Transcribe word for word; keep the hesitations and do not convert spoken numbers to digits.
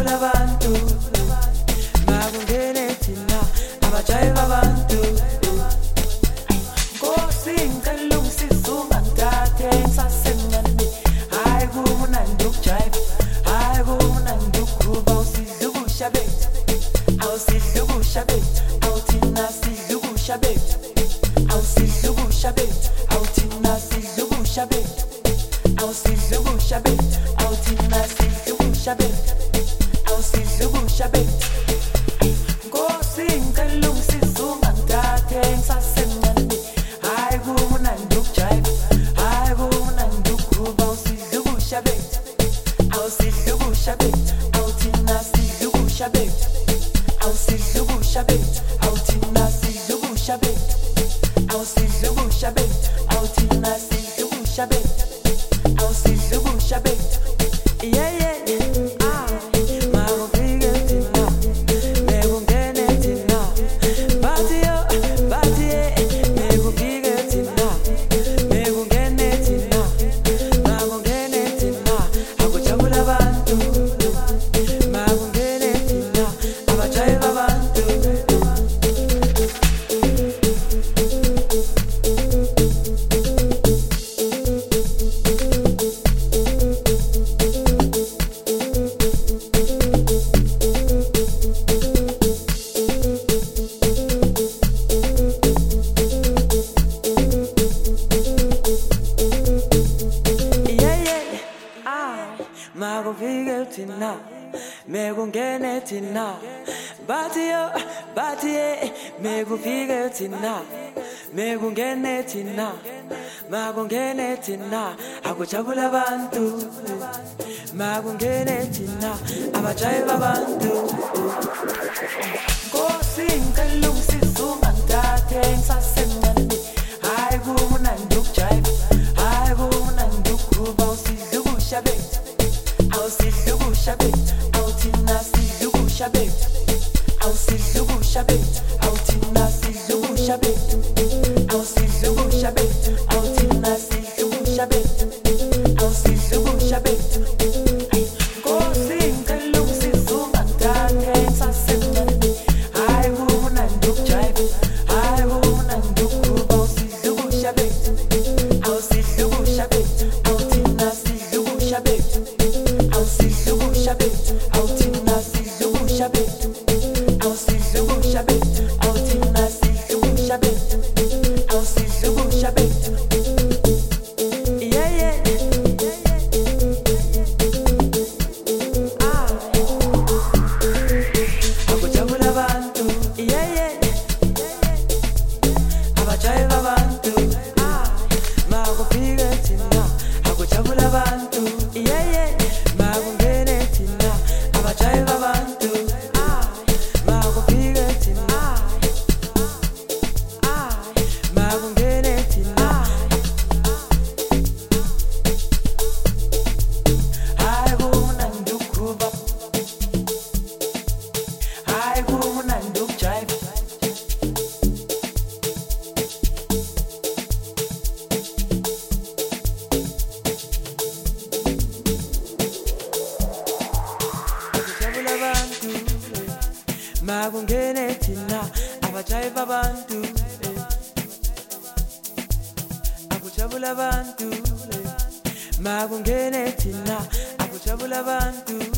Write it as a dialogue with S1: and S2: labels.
S1: akujabula abantu makungene thina abajayiva abantu Nkosi ngicela ungisize ungangithathe ngisasemncane hayi kumnandi ukujayiva hayi kumnandi ukugroove awusidla ubusha bethu awusidla ubusha bethu awuthina sidla ubusha bethu awusidla ubusha bethu awuthina sidla ubusha bethu awusidla ubusha bethu awuthina sidla ubusha bethu awusidla ubusha bethu Nkosi ngicela ungisize ungangithathe ngisasemncane hayi kumnandi ukujayiva hayi kumnandi ukugroove awusidla ubusha bethu awusidla ubusha bethu awuthina sidla ubusha bethu awusidla ubusha bethu awuthina sidla ubusha bethu awusidla ubusha bethu awuthina sidla ubusha bethu awusidla ubusha bethu yeah yeah ah makufike thina mekungene thina bathi yo bathi mekufike thina mekungene thina makungene thina akujabula abantu makungene thina abajayiva abantu makufike thina mekungene thina bathi yo bathi mekufike thina mekungene thina makungene thina akujabula abantu makungene thina abajayiva abantu Nkosi ngicela ungisize ungangithathe ngisasemncane hayi kumnandi ukujayiva hayi kumnandi ukugroove awusidla ubusha bethu awusidla ubusha bethu awuthina sidla ubusha bethu awusidla ubusha bethu awuthina sidla ubusha bethu awusidla ubusha bethu awuthina sidla ubusha bethu awusidla ubusha bethu Nkosi ngicela ungisize ungangithathe ngisasemncane hayi kumnandi ukujayiva hayi kumnandi ukugroove awusidla ubusha bethu awusidla ubusha bethu awuthina sidla ubusha bethu awusidla ubusha bethu awuthina sidla ubusha bethu awusidla ubusha bethu awuthina sidla ubusha bethu awusidla ubusha bethu yeah yeah ah akujabula abantu yeah yeah abajayiva abantu ah makufike thina akujabula abantu yeah yeah makungene thina abajayiva abantu ah makufike thina ah makungene thina hayi kumnandi ukugroove hayi kumnandi ukujayiva akujabula abantu makungene thina abajayiva abantu akujabula abantu makungene thina akujabula abantu